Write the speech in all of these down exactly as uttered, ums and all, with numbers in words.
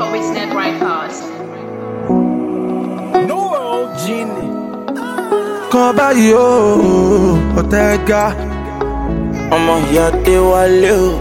Toby Snap Records. No Genie. Kan báyìí o, Ortega. Ọmọ ìyá Adéwálé o.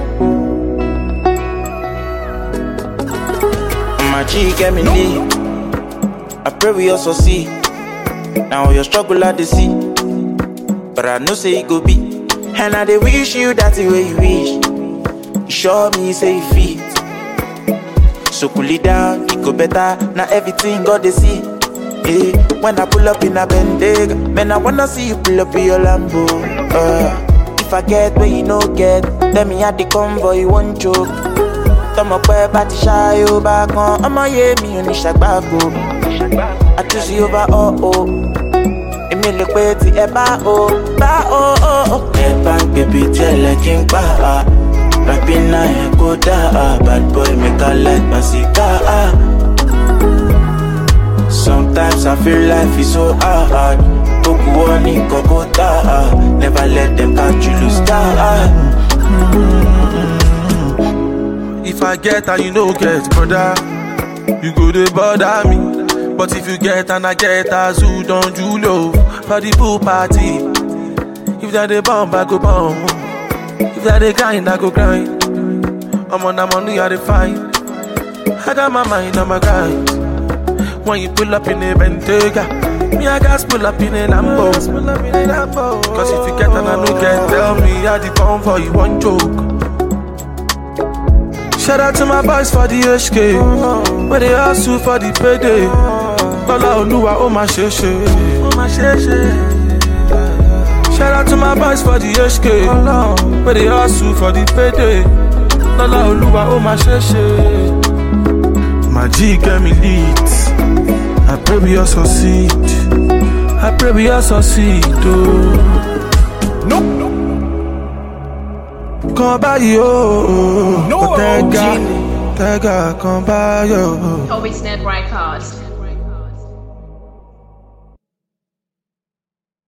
My G get me lit. I pray we all succeed. Now your struggle I dey see, but I know say it go be. And I dey wish you that the way you wish. You sure me say you fit. So cool it down, it go better. Now everything God dey see. Hey, when I pull up in a Bentayga, man I wanna see you pull up in your Lambo. Uh, if I get where you no get, let me at the convoy, you won't joke. Tọ́mọ pẹ́ bá ti ṣáyó bá kan, ọmọ yé mi ò ní ṣàgbágo. Àtúnṣe ó bá ọ̀ o, èmi lè pé tí ẹ bá o, bá o o o. Ẹ bá ń gbèbí tí ẹ lẹ́ kí n pa á, rapi náà ẹ kó dá á, bad boy make I light my cigar. Sometimes I feel life is so hard, gbogbo wọn ní kọ́kọ́ tá a, never let them catch you lose that. If I get and you no get, brother, you go to bother me. But if you get and I get, as who don't you love for the pool party? If that they bomb, I go bomb. If that they grind, I go grind. I'm on the money, I dey find. I got my mind on my grind. When you pull up in a Bentayga, me I gas pull up in a Lambo. Cause if you get and I no get, tell me I the bomb for you one joke. Shout out to my boys for the H K, where they hustle for the payday. Lola Oluwa, oh my sheshe, oh my sheshe. Shout out to my boys for the H K, where they hustle for the payday. Lola Oluwa, oh my sheshe. My G get me lit. I pray we all succeed. I pray we all succeed. Oh. No, no. Kan báyìí o, No Ortega, Genie. Ortega, kan báyìí o. Toby Snap Records.